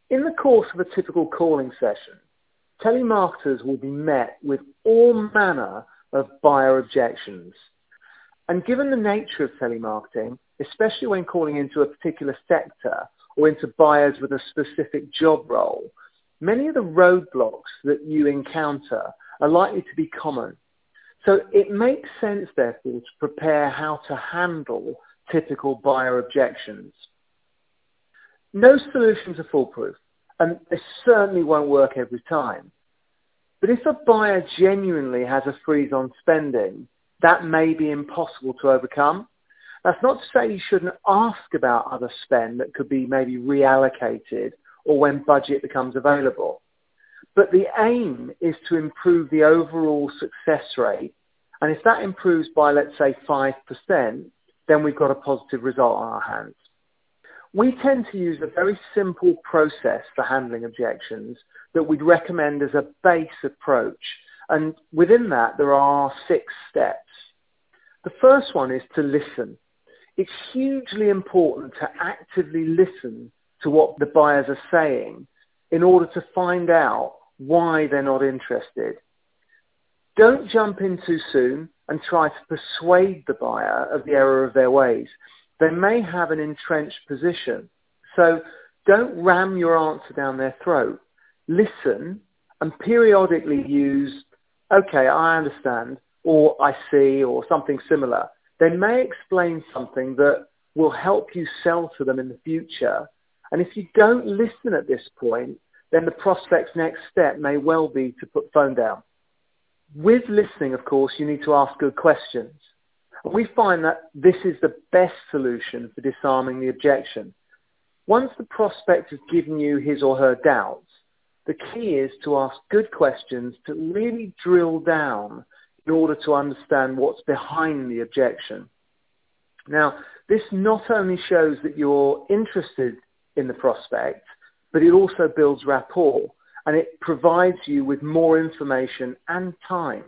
In the course of a typical calling session, telemarketers will be met with all manner of buyer objections. And given the nature of telemarketing, especially when calling into a particular sector or into buyers with a specific job role, many of the roadblocks that you encounter are likely to be common. So it makes sense, therefore, to prepare how to handle typical buyer objections. No solutions are foolproof, and they certainly won't work every time. But if a buyer genuinely has a freeze on spending, that may be impossible to overcome. That's not to say you shouldn't ask about other spend that could be maybe reallocated or when budget becomes available. But the aim is to improve the overall success rate. And if that improves by, let's say, 5%, then we've got a positive result on our hands. We tend to use a very simple process for handling objections that we'd recommend as a base approach. And within that, there are 6 steps. The first one is to listen. It's hugely important to actively listen to what the buyers are saying in order to find out why they're not interested. Don't jump in too soon and try to persuade the buyer of the error of their ways. They may have an entrenched position. So don't ram your answer down their throat. Listen and periodically use, okay, I understand, or I see, or something similar. They may explain something that will help you sell to them in the future. And if you don't listen at this point, then the prospect's next step may well be to put phone down. With listening, of course, you need to ask good questions. And we find that this is the best solution for disarming the objection. Once the prospect has given you his or her doubts, the key is to ask good questions to really drill down in order to understand what's behind the objection. Now, this not only shows that you're interested in the prospect, but it also builds rapport, and it provides you with more information and time.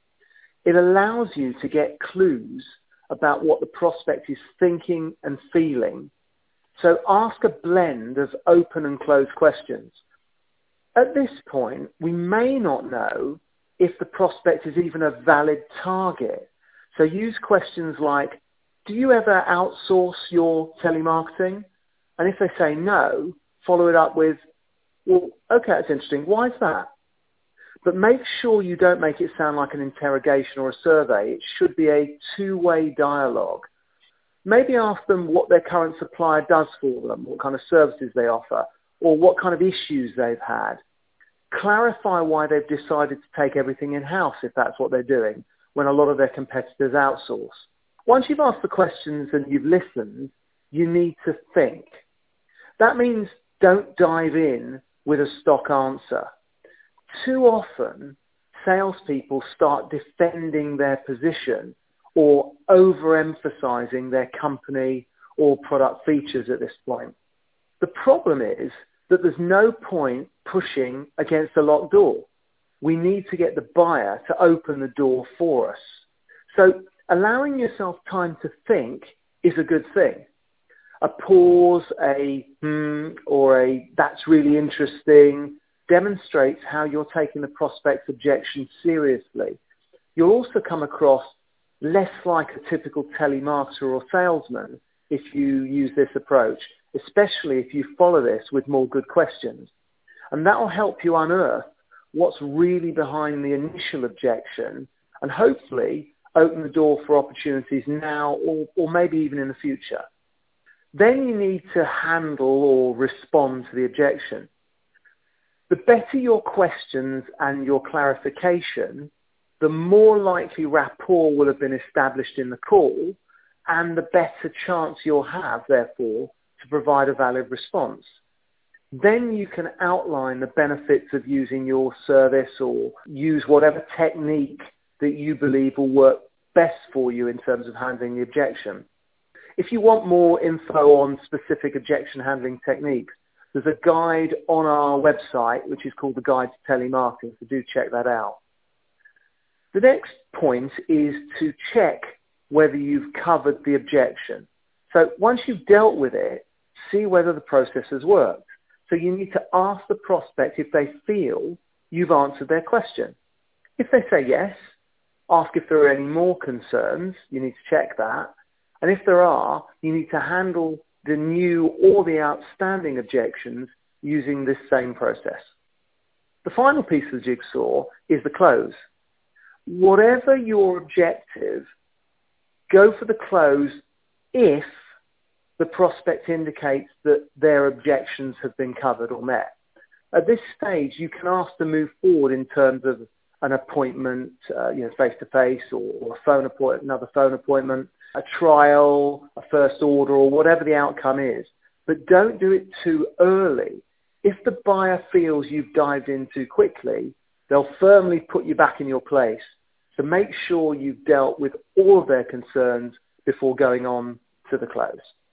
It allows you to get clues about what the prospect is thinking and feeling. So ask a blend of open and closed questions. At this point, we may not know if the prospect is even a valid target. So use questions like, do you ever outsource your telemarketing? And if they say no, follow it up with, well, okay, that's interesting. Why is that? But make sure you don't make it sound like an interrogation or a survey. It should be a two-way dialogue. Maybe ask them what their current supplier does for them, what kind of services they offer, or what kind of issues they've had. Clarify why they've decided to take everything in-house if that's what they're doing, when a lot of their competitors outsource. Once you've asked the questions and you've listened, you need to think. That means don't dive in with a stock answer. Too often, salespeople start defending their position or overemphasizing their company or product features at this point. The problem is that there's no point pushing against a locked door. We need to get the buyer to open the door for us. So allowing yourself time to think is a good thing. A pause, a or a that's really interesting demonstrates how you're taking the prospect's objection seriously. You'll also come across less like a typical telemarketer or salesman if you use this approach, especially if you follow this with more good questions. And that will help you unearth what's really behind the initial objection and hopefully open the door for opportunities now or maybe even in the future. Then you need to handle or respond to the objection. The better your questions and your clarification, the more likely rapport will have been established in the call, and the better chance you'll have, therefore, to provide a valid response. Then you can outline the benefits of using your service or use whatever technique that you believe will work best for you in terms of handling the objection. If you want more info on specific objection handling techniques, there's a guide on our website, which is called the Guide to Telemarketing, so do check that out. The next point is to check whether you've covered the objection. So once you've dealt with it, see whether the process has worked. So you need to ask the prospect if they feel you've answered their question. If they say yes, ask if there are any more concerns. You need to check that. And if there are, you need to handle the new or the outstanding objections using this same process. The final piece of the jigsaw is the close. Whatever your objective, go for the close if the prospect indicates that their objections have been covered or met. At this stage, you can ask to move forward in terms of an appointment, face-to-face or a phone appointment, another phone appointment, a trial, a first order, or whatever the outcome is. But don't do it too early. If the buyer feels you've dived in too quickly, they'll firmly put you back in your place. So make sure you've dealt with all of their concerns before going on to the close.